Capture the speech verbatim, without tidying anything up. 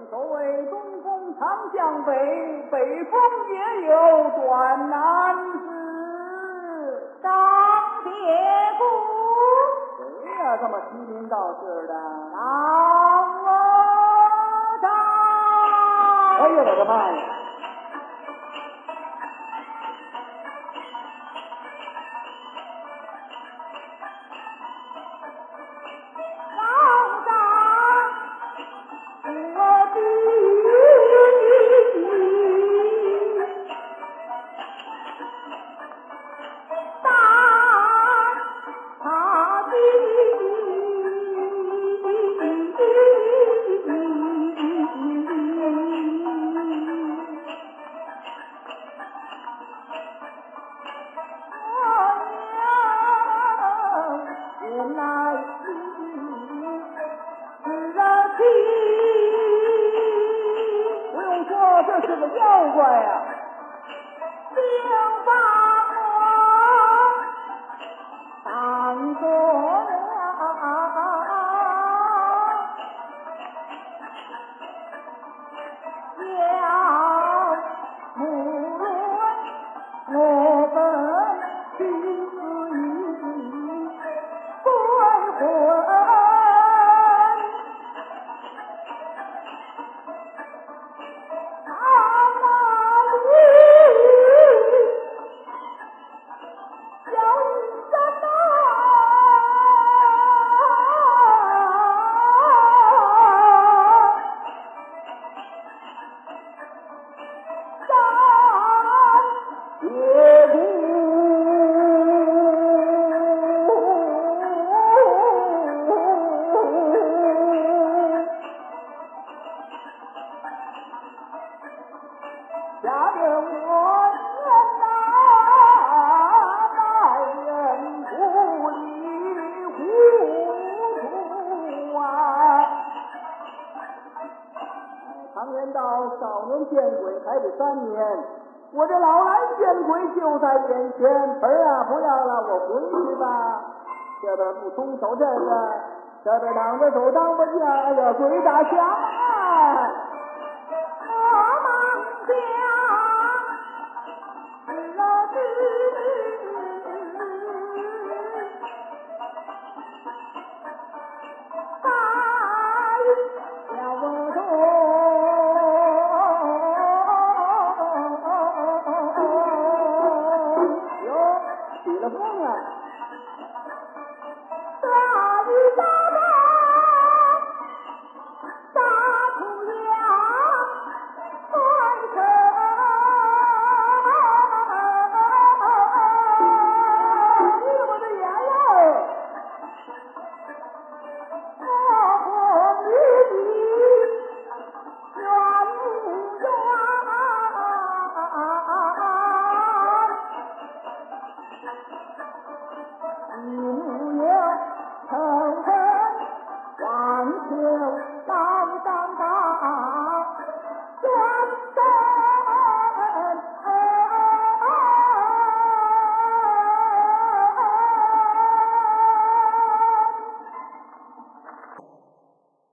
所谓东风常向北，北风也有转南时。 张铁骨， 谁呀、这么提心吊势的？ 张我张。 哎呀，我的妈呀！ 老张，我的大他的原来是热气， 不用说，这是个妖怪呀、 并把我当作了要无论我本心思意归魂。 下面我愿那万人不离糊涂啊！常言道，少年见鬼还得三年，我这老来见鬼就在眼前。儿啊，不要了，我回去吧。这边不松手这个，这边挡着手当不下，哎呀，鬼打墙。